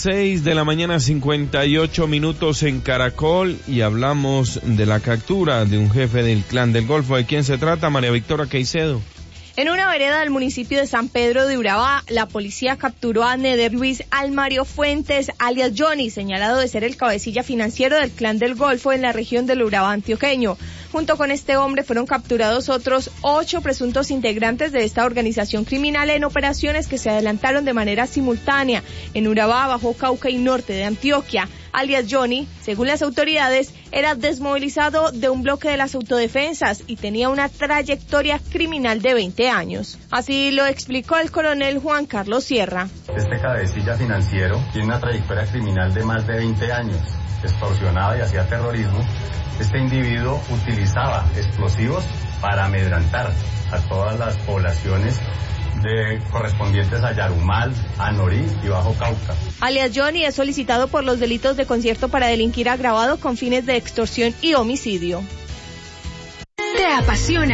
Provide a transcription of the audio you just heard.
6:58 en Caracol y hablamos de la captura de un jefe del Clan del Golfo. ¿De quién se trata, María Victoria Caicedo? En una vereda del municipio de San Pedro de Urabá, la policía capturó a Neder Luis Almario Fuentes, alias Johnny, señalado de ser el cabecilla financiero del Clan del Golfo en la región del Urabá antioqueño. Junto con este hombre fueron capturados otros 8 presuntos integrantes de esta organización criminal en operaciones que se adelantaron de manera simultánea en Urabá, Bajo Cauca y norte de Antioquia. Alias Johnny, según las autoridades, era desmovilizado de un bloque de las autodefensas y tenía una trayectoria criminal de 20 años. Así lo explicó el coronel Juan Carlos Sierra. Este cabecilla financiero tiene una trayectoria criminal de más de 20 años, extorsionaba y hacía terrorismo. Este individuo utilizaba explosivos para amedrentar a todas las poblaciones correspondientes a Yarumal, Anorí y Bajo Cauca. Alias Johnny es solicitado por los delitos de concierto para delinquir agravado con fines de extorsión y homicidio. ¿Te apasiona